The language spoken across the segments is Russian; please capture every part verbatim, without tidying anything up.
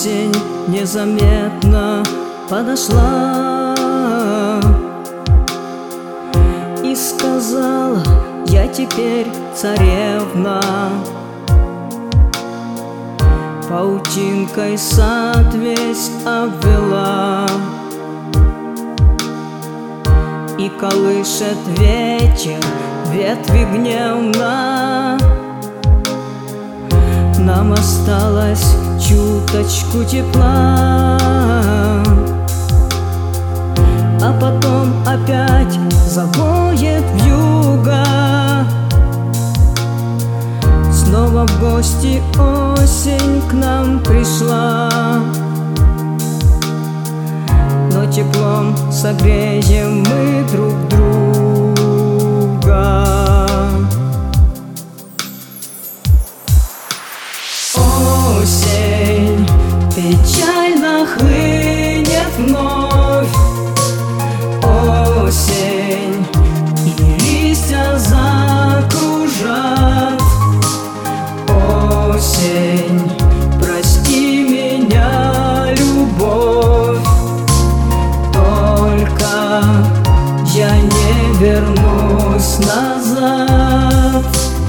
Осень незаметно подошла и сказала: я теперь царевна. Паутинкой сад весь обвела, и колышет ветер ветви гневно. Нам осталось чуточку тепла, а потом опять завоет вьюга. Снова в гости осень к нам пришла, но теплом согреем мы друг друга. Осень печально хлынет вновь, осень и листья закружат. Осень, прости меня, любовь, только я не вернусь назад.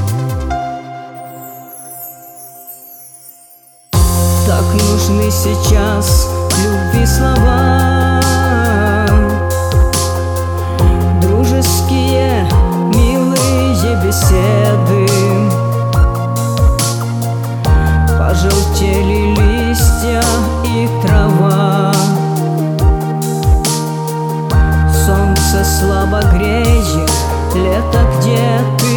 Так нужны сейчас любви слова, дружеские, милые беседы. Пожелтели листья и трава, солнце слабо греет, лето, где ты?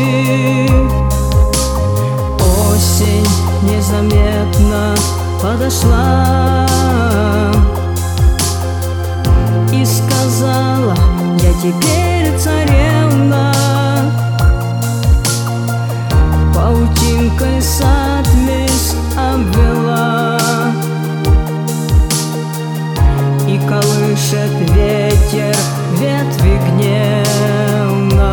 Осень незаметно подошла и сказала: я теперь царевна. Паутинкой сад весь обвела, и колышет ветер ветви гневно.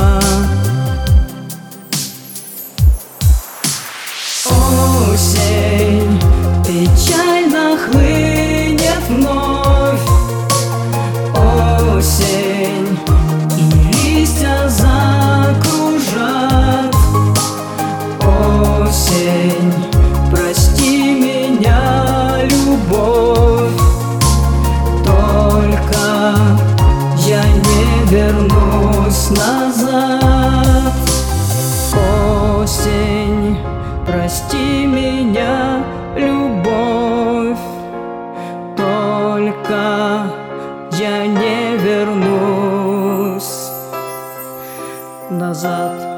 Осень печально хлынет вновь, осень и листья закружат. Осень, прости меня, любовь, только я не вернусь назад. Осень, прости меня, любовь, только я не вернусь назад.